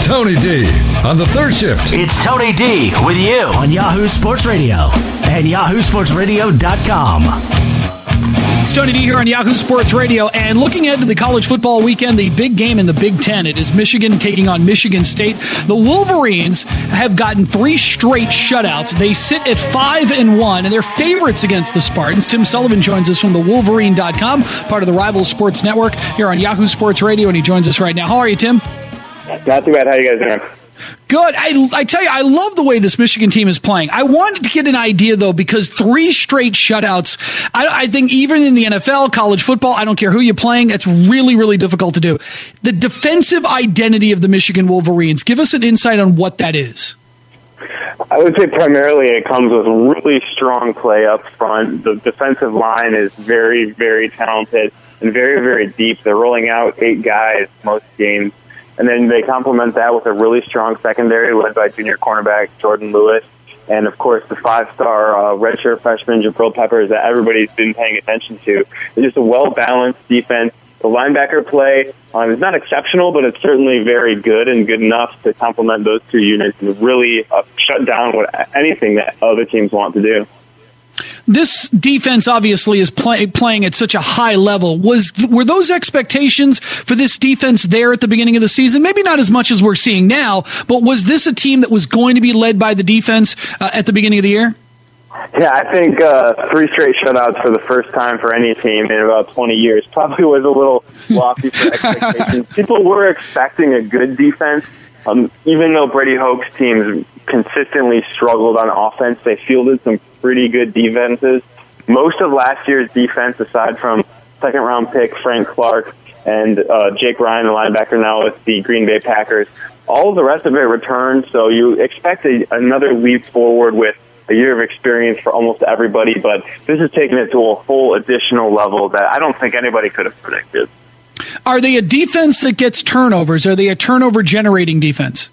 Tony D on the third shift. It's Tony D with you on Yahoo Sports Radio and yahoosportsradio.com. It's Tony D here on Yahoo Sports Radio, and looking ahead to the college football weekend, the big game in the Big Ten. It is Michigan taking on Michigan State. The Wolverines have gotten 3 straight shutouts. They sit at 5-1, and they're favorites against the Spartans. Tim Sullivan joins us from the Wolverine.com, part of the Rival Sports Network, here on Yahoo Sports Radio, and he joins us right now. How are you, Tim? Not too bad. How you guys doing? Good. I tell you, I love the way this Michigan team is playing. I wanted to get an idea, though, because 3 straight shutouts, I think even in the NFL, college football, I don't care who you're playing, it's really, really difficult to do. The defensive identity of the Michigan Wolverines, give us an insight on what that is. I would say primarily it comes with really strong play up front. The defensive line is very, very talented and very, very deep. They're rolling out 8 guys most games. And then they complement that with a really strong secondary led by junior cornerback Jordan Lewis. And, of course, the 5-star redshirt freshman Jabril Peppers that everybody's been paying attention to. It's just a well-balanced defense. The linebacker play is not exceptional, but it's certainly very good and good enough to complement those 2 units and really shut down anything that other teams want to do. This defense obviously is playing at such a high level. Were those expectations for this defense there at the beginning of the season? Maybe not as much as we're seeing now, but was this a team that was going to be led by the defense at the beginning of the year? Yeah, I think 3 straight shutouts for the first time for any team in about 20 years probably was a little lofty for expectations. People were expecting a good defense. Even though Brady Hoke's teams consistently struggled on offense, they fielded some pretty good defenses. Most of last year's defense, aside from second-round pick Frank Clark and Jake Ryan, the linebacker now with the Green Bay Packers, all of the rest of it returned, so you expect another leap forward with a year of experience for almost everybody, but this is taking it to a whole additional level that I don't think anybody could have predicted. Are they a defense that gets turnovers? Are they a turnover-generating defense?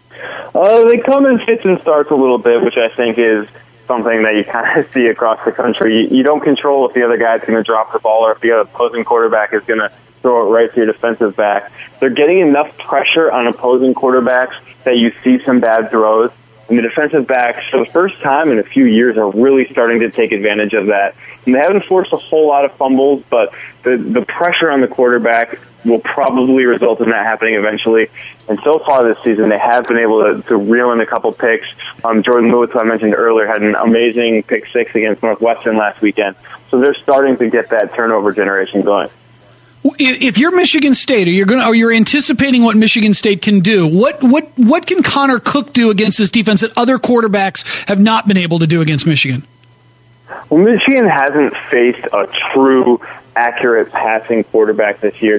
They come in fits and starts a little bit, which I think is something that you kind of see across the country. You don't control if the other guy's going to drop the ball or if the opposing quarterback is going to throw it right to your defensive back. They're getting enough pressure on opposing quarterbacks that you see some bad throws. And the defensive backs, for the first time in a few years, are really starting to take advantage of that. And they haven't forced a whole lot of fumbles, but the pressure on the quarterback will probably result in that happening eventually. And so far this season, they have been able to reel in a couple picks. Jordan Lewis, who I mentioned earlier, had an amazing pick 6 against Northwestern last weekend. So they're starting to get that turnover generation going. If you're Michigan State, or you're anticipating what Michigan State can do, what can Connor Cook do against this defense that other quarterbacks have not been able to do against Michigan? Well, Michigan hasn't faced a true accurate passing quarterback this year.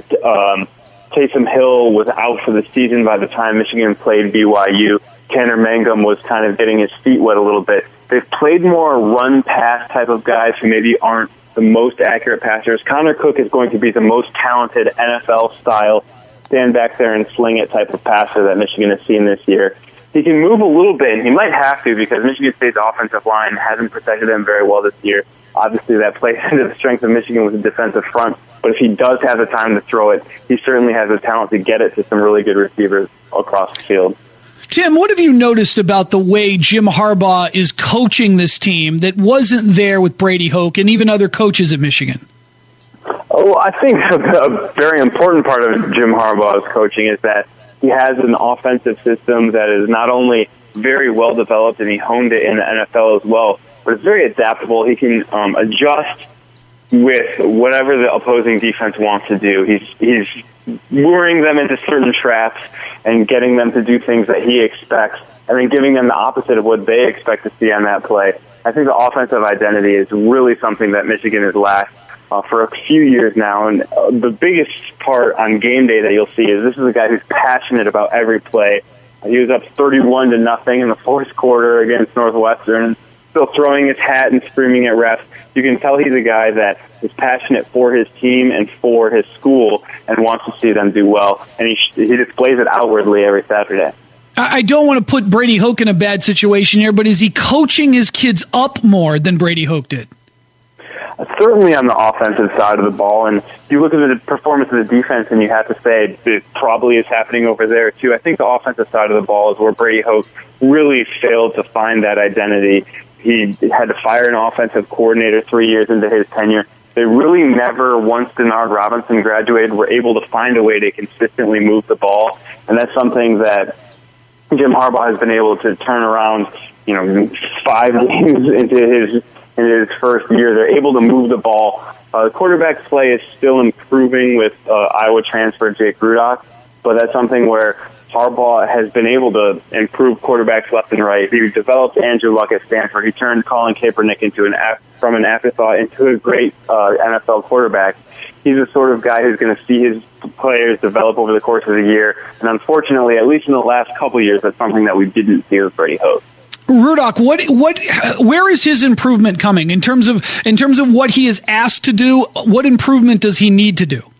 Taysom Hill was out for the season by the time Michigan played BYU. Tanner Mangum was kind of getting his feet wet a little bit. They've played more run-pass type of guys who maybe aren't the most accurate passers. Connor Cook is going to be the most talented NFL-style stand back there and sling it type of passer that Michigan has seen this year. He can move a little bit, and he might have to because Michigan State's offensive line hasn't protected him very well this year. Obviously, that plays into the strength of Michigan with the defensive front. But if he does have the time to throw it, he certainly has the talent to get it to some really good receivers across the field. Tim, what have you noticed about the way Jim Harbaugh is coaching this team that wasn't there with Brady Hoke and even other coaches at Michigan? Oh, I think a very important part of Jim Harbaugh's coaching is that he has an offensive system that is not only very well developed, and he honed it in the NFL as well, but it's very adaptable. He can adjust with whatever the opposing defense wants to do. He's luring them into certain traps and getting them to do things that he expects, and then giving them the opposite of what they expect to see on that play. I think the offensive identity is really something that Michigan has lacked for a few years now, and the biggest part on game day that you'll see is this is a guy who's passionate about every play. He was up 31-0 in the fourth quarter against Northwestern, still throwing his hat and screaming at refs. You can tell he's a guy that is passionate for his team and for his school and wants to see them do well, and he displays it outwardly every Saturday. I don't want to put Brady Hoke in a bad situation here, but is he coaching his kids up more than Brady Hoke did? Certainly on the offensive side of the ball, and you look at the performance of the defense and you have to say it probably is happening over there too. I think the offensive side of the ball is where Brady Hoke really failed to find that identity. He had to fire an offensive coordinator 3 years into his tenure. They really never, once Denard Robinson graduated, were able to find a way to consistently move the ball, and that's something that Jim Harbaugh has been able to turn around. 5 games into his first year, they're able to move the ball. The quarterback play is still improving with Iowa transfer Jake Rudock, but that's something where Harbaugh has been able to improve quarterbacks left and right. He developed Andrew Luck at Stanford. He turned Colin Kaepernick from an afterthought into a great NFL quarterback. He's the sort of guy who's going to see his players develop over the course of the year. And unfortunately, at least in the last couple of years, that's something that we didn't see with Brady Hoke. Rudock, where is his improvement coming in terms of what he is asked to do? What improvement does he need to do?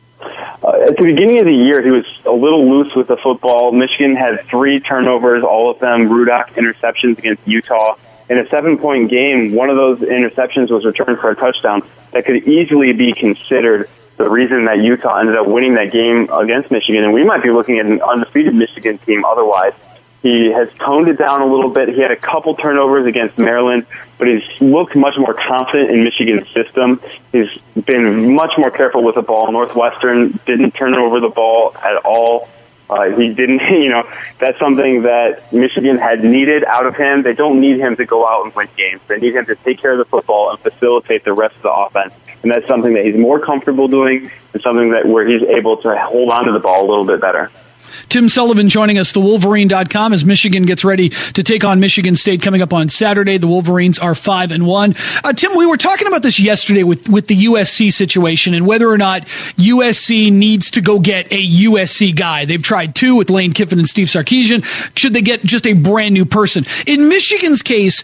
At the beginning of the year, he was a little loose with the football. Michigan had 3 turnovers, all of them Rudock interceptions against Utah. In a 7-point game, one of those interceptions was returned for a touchdown that could easily be considered the reason that Utah ended up winning that game against Michigan. And we might be looking at an undefeated Michigan team otherwise. He has toned it down a little bit. He had a couple turnovers against Maryland, but he's looked much more confident in Michigan's system. He's been much more careful with the ball. Northwestern didn't turn over the ball at all. He didn't, that's something that Michigan had needed out of him. They don't need him to go out and win games. They need him to take care of the football and facilitate the rest of the offense. And that's something that he's more comfortable doing and something where he's able to hold on to the ball a little bit better. Tim Sullivan joining us, thewolverine.com, as Michigan gets ready to take on Michigan State coming up on Saturday. The Wolverines are 5-1. Tim, we were talking about this yesterday with the USC situation and whether or not USC needs to go get a USC guy. They've tried 2 with Lane Kiffin and Steve Sarkisian. Should they get just a brand new person? In Michigan's case,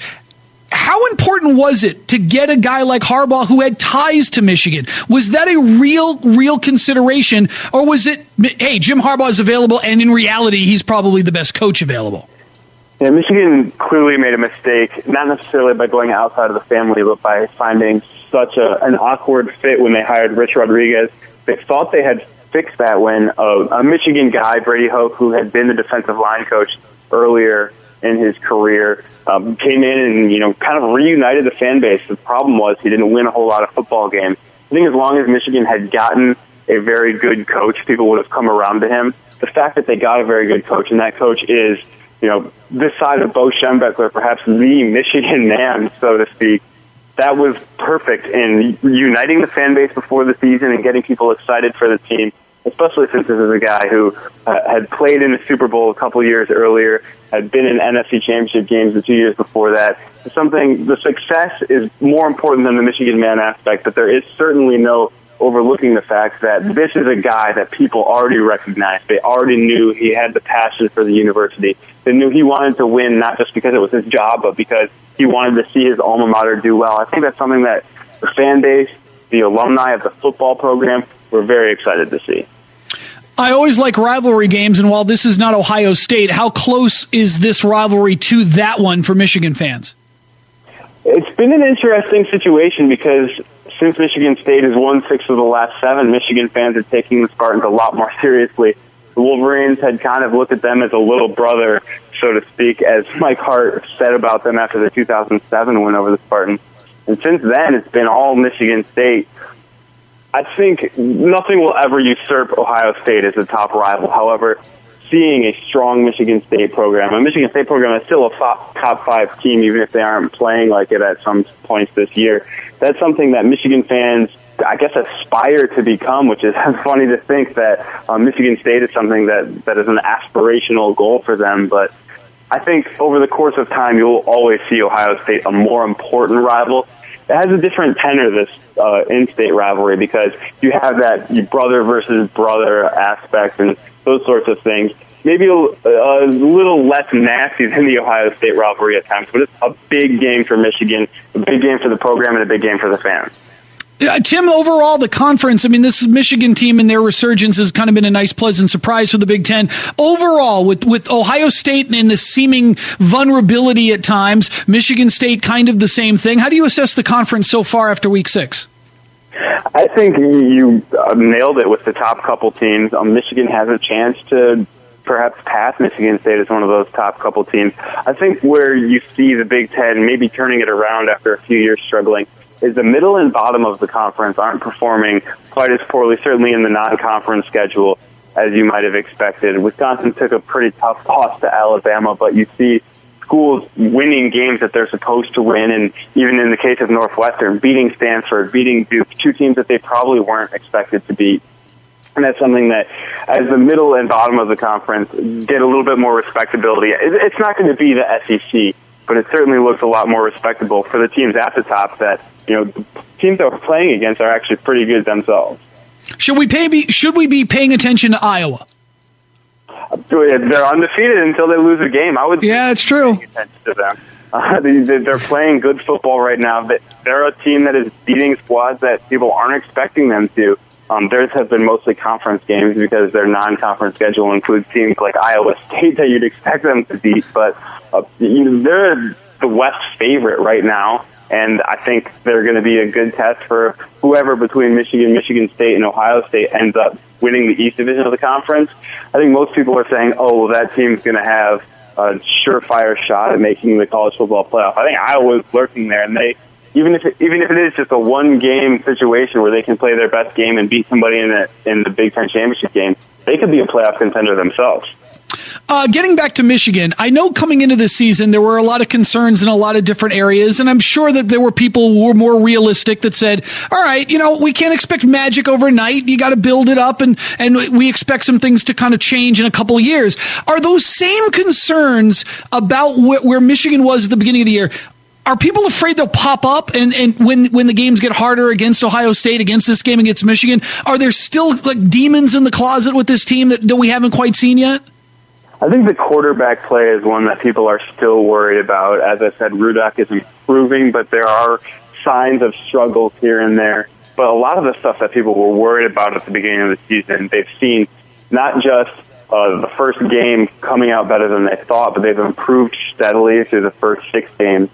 how important was it to get a guy like Harbaugh who had ties to Michigan? Was that a real consideration, or was it, hey, Jim Harbaugh is available, and in reality, he's probably the best coach available? Yeah, Michigan clearly made a mistake, not necessarily by going outside of the family, but by finding such an awkward fit when they hired Rich Rodriguez. They thought they had fixed that when a Michigan guy, Brady Hoke, who had been the defensive line coach earlier in his career, came in and, kind of reunited the fan base. The problem was he didn't win a whole lot of football games. I think as long as Michigan had gotten a very good coach, people would have come around to him. The fact that they got a very good coach, and that coach is, this side of Bo Schembechler, perhaps the Michigan man, so to speak, that was perfect in uniting the fan base before the season and getting people excited for the team, especially since this is a guy who had played in the Super Bowl a couple years earlier, had been in NFC Championship games the 2 years before that. The success is more important than the Michigan man aspect, but there is certainly no overlooking the fact that this is a guy that people already recognized. They already knew he had the passion for the university. They knew he wanted to win, not just because it was his job, but because he wanted to see his alma mater do well. I think that's something that the fan base, the alumni of the football program, were very excited to see. I always like rivalry games, and while this is not Ohio State, how close is this rivalry to that one for Michigan fans? It's been an interesting situation because since Michigan State has won 6 of the last 7, Michigan fans are taking the Spartans a lot more seriously. The Wolverines had kind of looked at them as a little brother, so to speak, as Mike Hart said about them after the 2007 win over the Spartans. And since then, it's been all Michigan State. I think nothing will ever usurp Ohio State as a top rival. However, seeing a strong Michigan State program, a Michigan State program is still a top 5 team, even if they aren't playing like it at some points this year. That's something that Michigan fans, I guess, aspire to become, which is funny to think that Michigan State is something that is an aspirational goal for them. But I think over the course of time, you'll always see Ohio State a more important rival. It has a different tenor, this in-state rivalry, because you have that brother versus brother aspect and those sorts of things. Maybe a little less nasty than the Ohio State rivalry at times, but it's a big game for Michigan, a big game for the program, and a big game for the fans. Tim, overall, the conference, I mean, this Michigan team and their resurgence has kind of been a nice, pleasant surprise for the Big Ten. Overall, with Ohio State and the seeming vulnerability at times, Michigan State kind of the same thing. How do you assess the conference so far after Week 6? I think you nailed it with the top couple teams. Michigan has a chance to perhaps pass Michigan State as one of those top couple teams. I think where you see the Big Ten maybe turning it around after a few years struggling is the middle and bottom of the conference aren't performing quite as poorly, certainly in the non-conference schedule, as you might have expected. Wisconsin took a pretty tough loss to Alabama, but you see schools winning games that they're supposed to win, and even in the case of Northwestern, beating Stanford, beating Duke, two teams that they probably weren't expected to beat. And that's something that, as the middle and bottom of the conference get a little bit more respectability, it's not going to be the SEC, but it certainly looks a lot more respectable for the teams at the top that, the teams that we're playing against are actually pretty good themselves. Should we be paying attention to Iowa? They're undefeated until they lose a game. I would. Yeah, it's true. Paying attention to them. They're playing good football right now. They're a team that is beating squads that people aren't expecting them to. Theirs have been mostly conference games because their non-conference schedule includes teams like Iowa State that you'd expect them to beat. But they're the West favorite right now. And I think they're going to be a good test for whoever between Michigan State, and Ohio State ends up winning the East Division of the conference. I think most people are saying, oh, well, that team's going to have a surefire shot at making the college football playoff. I think Iowa's lurking there, and they even if it is just a one-game situation where they can play their best game and beat somebody in the Big Ten championship game, they could be a playoff contender themselves. Getting back to Michigan, I know coming into this season there were a lot of concerns in a lot of different areas, and I'm sure that there were people who were more realistic that said, all right, we can't expect magic overnight. You got to build it up, and we expect some things to kind of change in a couple of years. Are those same concerns about where Michigan was at the beginning of the year? Are people afraid they'll pop up and when the games get harder against Ohio State, against this game against Michigan? Are there still like demons in the closet with this team that we haven't quite seen yet? I think the quarterback play is one that people are still worried about. As I said, Rudock is improving, but there are signs of struggles here and there. But a lot of the stuff that people were worried about at the beginning of the season, they've seen not just the first game coming out better than they thought, but they've improved steadily through the first 6 games.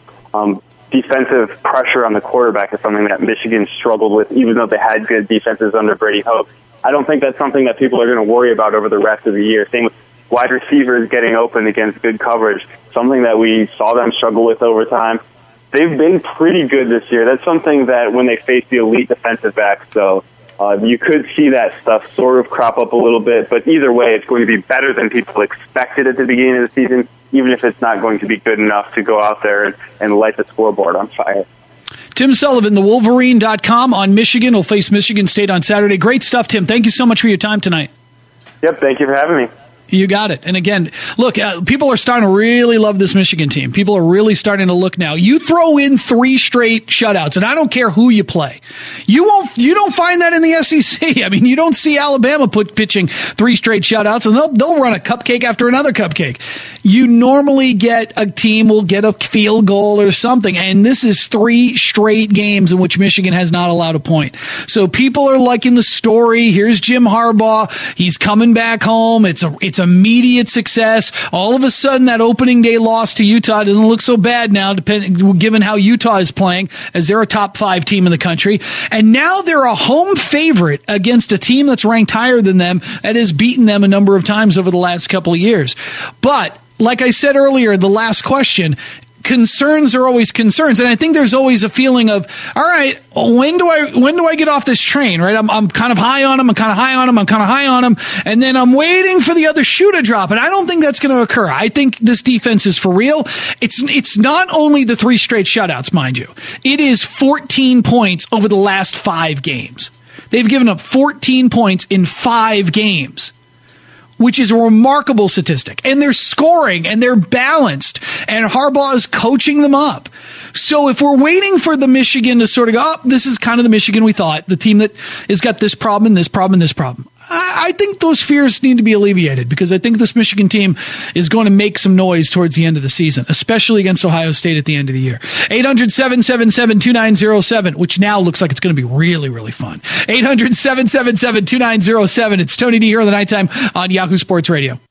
Defensive pressure on the quarterback is something that Michigan struggled with, even though they had good defenses under Brady Hoke. I don't think that's something that people are going to worry about over the rest of the year. Same with wide receivers getting open against good coverage, something that we saw them struggle with over time. They've been pretty good this year. That's something that when they face the elite defensive backs, though, you could see that stuff sort of crop up a little bit. But either way, it's going to be better than people expected at the beginning of the season, even if it's not going to be good enough to go out there and light the scoreboard on fire. Tim Sullivan, thewolverine.com on Michigan, will face Michigan State on Saturday. Great stuff, Tim. Thank you so much for your time tonight. Yep, thank you for having me. You got it. And again, look, people are starting to really love this Michigan team. People are really starting to look now. You throw in 3 straight shutouts, and I don't care who you play. You don't find that in the SEC. I mean, you don't see Alabama pitching 3 straight shutouts, and they'll run a cupcake after another cupcake. You normally get a team will get a field goal or something, and this is 3 straight games in which Michigan has not allowed a point. So people are liking the story. Here's Jim Harbaugh. He's coming back home. It's immediate success. All of a sudden, that opening day loss to Utah doesn't look so bad now, given how Utah is playing, as they're a top 5 team in the country. And now they're a home favorite against a team that's ranked higher than them and has beaten them a number of times over the last couple of years. But like I said earlier, the last question, concerns are always concerns, and I think there's always a feeling of, all right, when do I get off this train? Right, I'm kind of high on them, I'm kind of high on them, and then I'm waiting for the other shoe to drop, and I don't think that's going to occur. I think this defense is for real. It's not only the 3 straight shutouts, mind you. It is 14 points over the last 5 games. They've given up 14 points in 5 games, which is a remarkable statistic. And they're scoring, and they're balanced, and Harbaugh is coaching them up. So if we're waiting for the Michigan to sort of go, oh, this is kind of the Michigan we thought, the team that has got this problem and this problem and this problem, I think those fears need to be alleviated, because I think this Michigan team is going to make some noise towards the end of the season, especially against Ohio State at the end of the year. 800-777-2907, which now looks like it's going to be really, really fun. 800-777-2907. It's Tony D here on the Nighttime on Yahoo Sports Radio.